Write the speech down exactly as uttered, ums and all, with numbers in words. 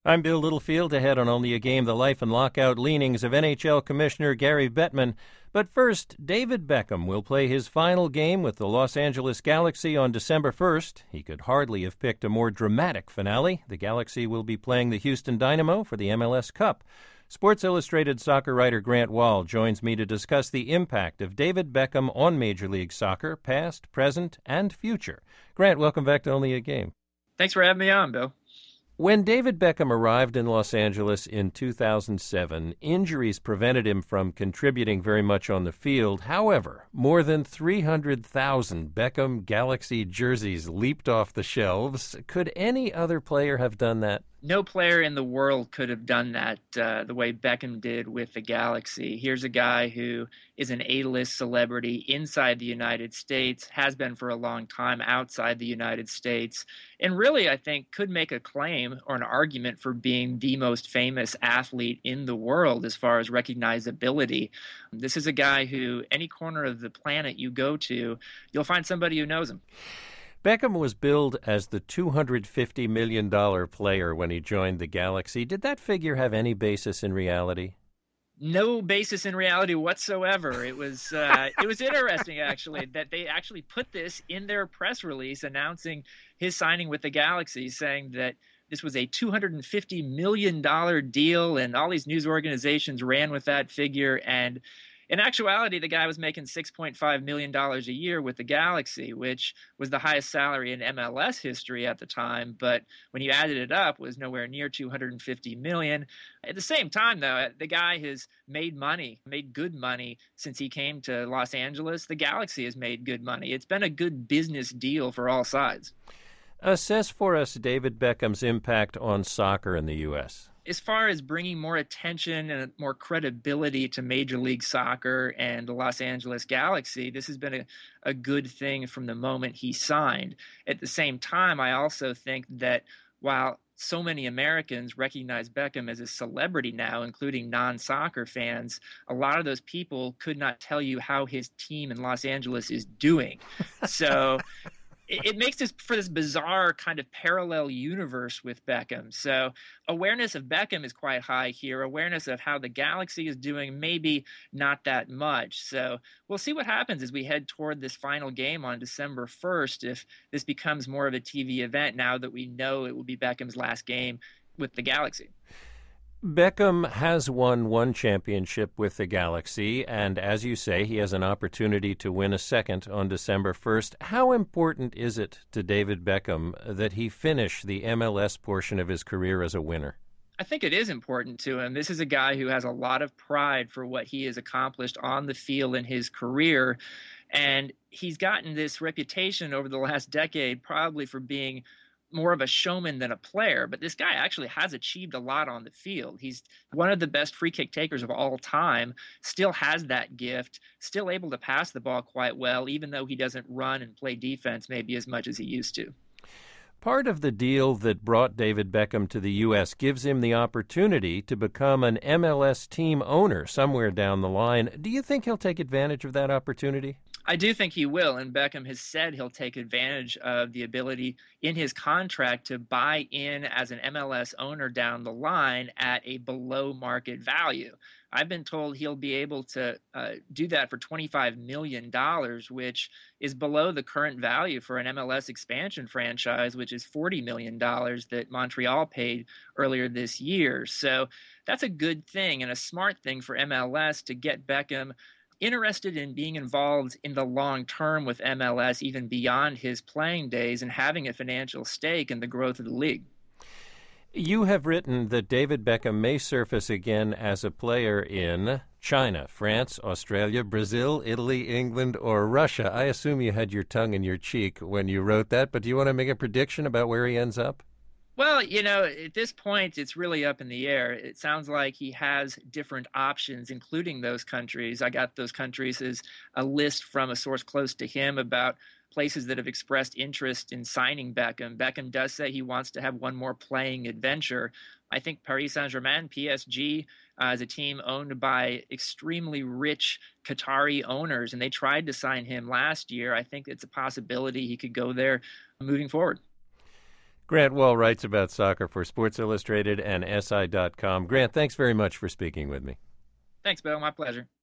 I'm Bill Littlefield, ahead on Only a Game, the life and lockout leanings of N H L Commissioner Gary Bettman. But first, David Beckham will play his final game with the Los Angeles Galaxy on December first. He could hardly have picked a more dramatic finale. The Galaxy will be playing the Houston Dynamo for the M L S Cup. Sports Illustrated soccer writer Grant Wahl joins me to discuss the impact of David Beckham on Major League Soccer, past, present, and future. Grant, welcome back to Only a Game. Thanks for having me on, Bill. When David Beckham arrived in Los Angeles in two thousand seven, injuries prevented him from contributing very much on the field. However, more than three hundred thousand Beckham Galaxy jerseys leaped off the shelves. Could any other player have done that? No player in the world could have done that uh, the way Beckham did with the Galaxy. Here's a guy who is an A-list celebrity inside the United States, has been for a long time outside the United States, and really, I think, could make a claim or an argument for being the most famous athlete in the world as far as recognizability. This is a guy who, any corner of the planet you go to, you'll find somebody who knows him. Beckham was billed as the two hundred fifty million dollars player when he joined the Galaxy. Did that figure have any basis in reality? No basis in reality whatsoever. It was uh, it was interesting, actually, that they actually put this in their press release announcing his signing with the Galaxy, saying that this was a two hundred fifty million dollars deal, and all these news organizations ran with that figure. And in actuality, the guy was making six point five million dollars a year with the Galaxy, which was the highest salary in M L S history at the time. But when you added it up, it was nowhere near two hundred fifty million dollars. At the same time, though, the guy has made money, made good money since he came to Los Angeles. The Galaxy has made good money. It's been a good business deal for all sides. Assess for us David Beckham's impact on soccer in the U S As far as bringing more attention and more credibility to Major League Soccer and the Los Angeles Galaxy, this has been a, a good thing from the moment he signed. At the same time, I also think that while so many Americans recognize Beckham as a celebrity now, including non-soccer fans, a lot of those people could not tell you how his team in Los Angeles is doing. So it makes this for this bizarre kind of parallel universe with Beckham. So awareness of Beckham is quite high here. Awareness of how the Galaxy is doing, maybe not that much. So we'll see what happens as we head toward this final game on December first, if this becomes more of a T V event now that we know it will be Beckham's last game with the Galaxy. Beckham has won one championship with the Galaxy, and as you say, he has an opportunity to win a second on December first. How important is it to David Beckham that he finish the M L S portion of his career as a winner? I think it is important to him. This is a guy who has a lot of pride for what he has accomplished on the field in his career, and he's gotten this reputation over the last decade probably for being more of a showman than a player, but this guy actually has achieved a lot on the field. He's one of the best free kick takers of all time, still has that gift, still able to pass the ball quite well, even though he doesn't run and play defense maybe as much as he used to. Part of the deal that brought David Beckham to the U S gives him the opportunity to become an M L S team owner somewhere down the line. Do you think he'll take advantage of that opportunity? I do think he will, and Beckham has said he'll take advantage of the ability in his contract to buy in as an M L S owner down the line at a below market value. I've been told he'll be able to uh, do that for twenty-five million dollars, which is below the current value for an M L S expansion franchise, which is forty million dollars that Montreal paid earlier this year. So that's a good thing and a smart thing for M L S to get Beckham interested in being involved in the long term with M L S, even beyond his playing days, and having a financial stake in the growth of the league. You have written that David Beckham may surface again as a player in China, France, Australia, Brazil, Italy, England, or Russia. I assume you had your tongue in your cheek when you wrote that, but do you want to make a prediction about where he ends up? Well, you know, at this point, it's really up in the air. It sounds like he has different options, including those countries. I got those countries as a list from a source close to him about places that have expressed interest in signing Beckham. Beckham does say he wants to have one more playing adventure. I think Paris Saint-Germain, P S G, uh, is a team owned by extremely rich Qatari owners, and they tried to sign him last year. I think it's a possibility he could go there moving forward. Grant Wall writes about soccer for Sports Illustrated and S I dot com. Grant, thanks very much for speaking with me. Thanks, Bill. My pleasure.